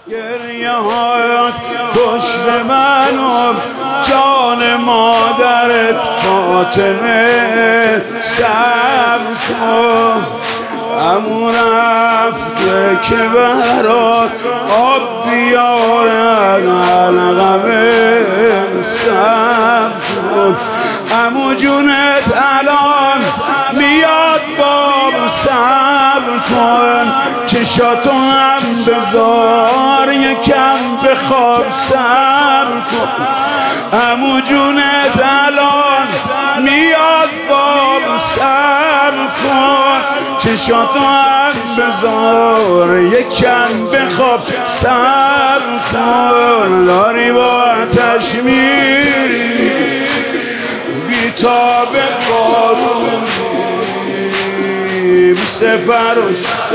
گریه هایت کشت منم، جان مادرت فاطمه صبر کن. عمو رفته که برات آب بیاره قلقمه صبر کن. عمو جونت الان میاد باب صبر کن. چشاتو هم بذار یکم بخواب صبر کن. عمو جونت الان میاد باب صبر کن. چشاتو هم بذار یکم بخواب صبر کن. داری با آتش میری بیتاب بارونی، سپروش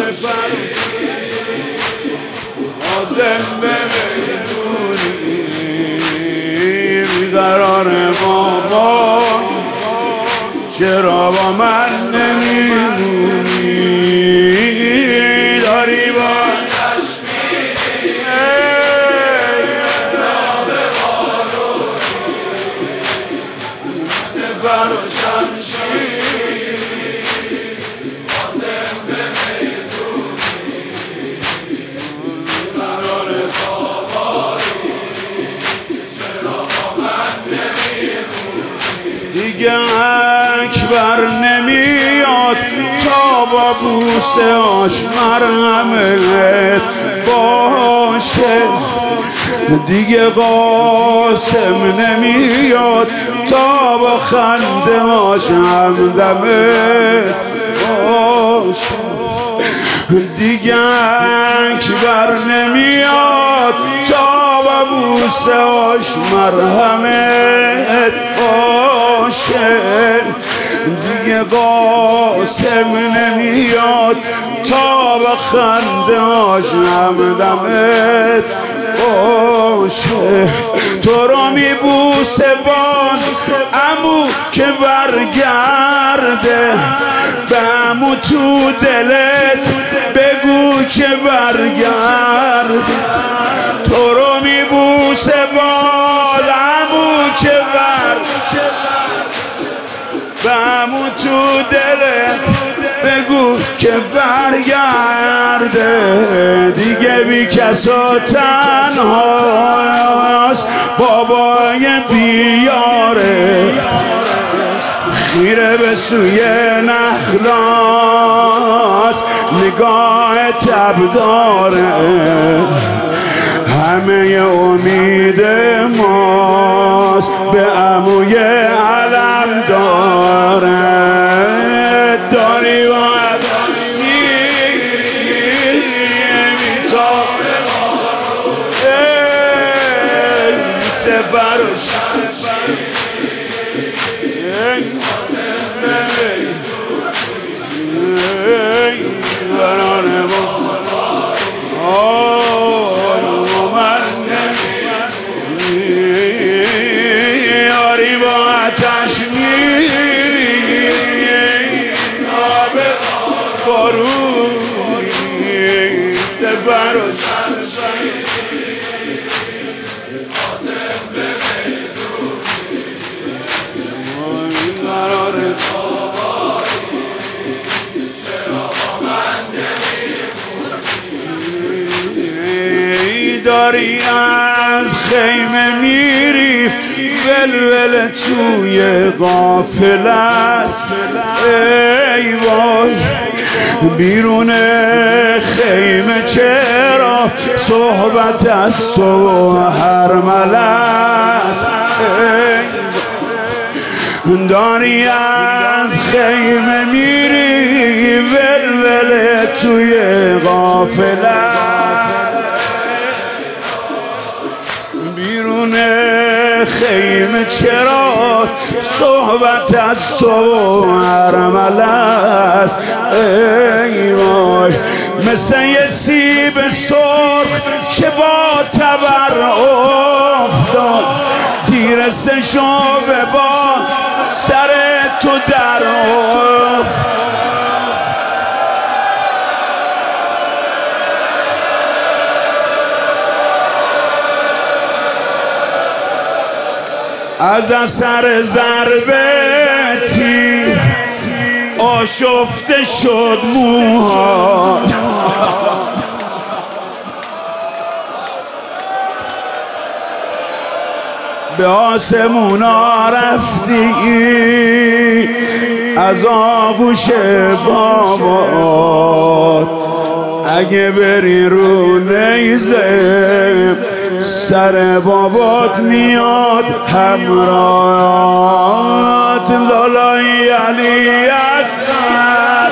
آزم به میدونی، بیقرار بابا چرا با من نمیمونی؟ داری با آتش میری بیتاب بارونی، سپر و شمشیر آزم به میدونی، قرار بابایی چرا با من نمیمونی؟ دیگه اکبر نمیاد تا با بوسه‌اش مرهمت باشه. دیگه قاسم نمیاد تا با خنده هاش همدمت باشه. دیگه اکبر نمیاد تا با بوسه هاش مرهمت باشه. دیگه قاسم نمیاد تا با خنده هاش همدمت باشه. تو رو میبوسه باز عمو که برگرده، به عمو تو دلت بگو که برگرده. تو رو میبوسه باز عمو که به عمو تو دلت بگو که برگرده. دیگه بی کس و تنهاست، بابای بیاره خیره به سوی نخلاست، نگاه تب داره. همه امید ماست به عموی علم داره. داری باید میتاب سپر و شمشیر قرار یاری با آتش میری آب بارونی، سپر و شمشیر آزم به میدونی، قرار بابایی چرا با من نمیمونی؟ داری از خیمه میری ولول توی غافل است. ای وای بیرون خیمه چرا صحبت از تو هرمل است. داری از خیمه میری ولول توی غافل است. بیرون خیمه چرا صحبت از تو هرمل است. ای وای مثل یه سیب سرخ که با تبر افتاد، تیر سشابه با سر تو در افتاد. 1 از اثر ضربه تیر آشفته شد موها. به آسمونا رفتی از آغوش بابات، اگه بری رو نیزه سر بابات میاد همراهات. لالای علی اصغر،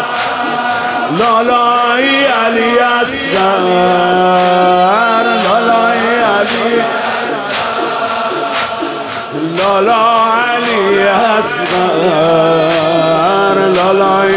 لالای علی اصغر، لالای علی، لالا علی اصغر، لالا